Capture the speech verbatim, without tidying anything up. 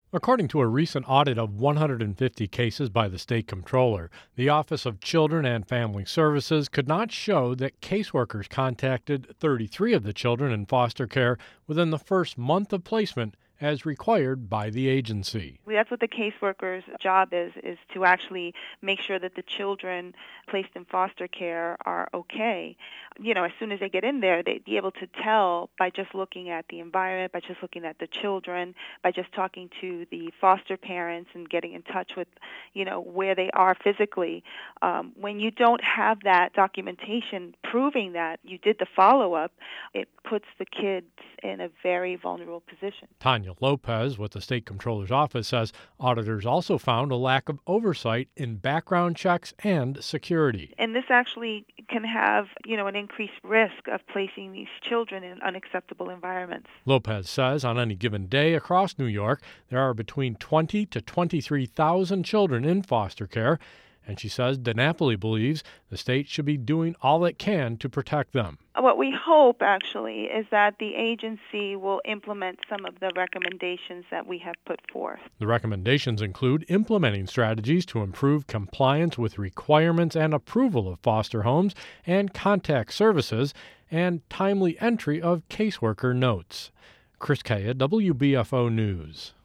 According to a recent audit of one hundred fifty cases by the state comptroller, the Office of Children and Family Services could not show that caseworkers contacted thirty-three of the children in foster care within the first month of placement as required by the agency. That's what the caseworker's job is, is to actually make sure that the children placed in foster care are okay. You know, as soon as they get in there, they'd be able to tell by just looking at the environment, by just looking at the children, by just talking to the foster parents and getting in touch with, you know, where they are physically. Um, when you don't have that documentation proving that you did the follow-up, it puts the kids in a very vulnerable position. Tanya Lopez with the State Comptroller's Office says auditors also found a lack of oversight in background checks and security. And this actually can have, you know, an increased risk of placing these children in unacceptable environments. Lopez says on any given day across New York, there are between twenty to twenty-three thousand children in foster care, and she says DiNapoli believes the state should be doing all it can to protect them. What we hope, actually, is that the agency will implement some of the recommendations that we have put forth. The recommendations include implementing strategies to improve compliance with requirements and approval of foster homes and contact services, and timely entry of caseworker notes. Chris Kaya, W B F O News.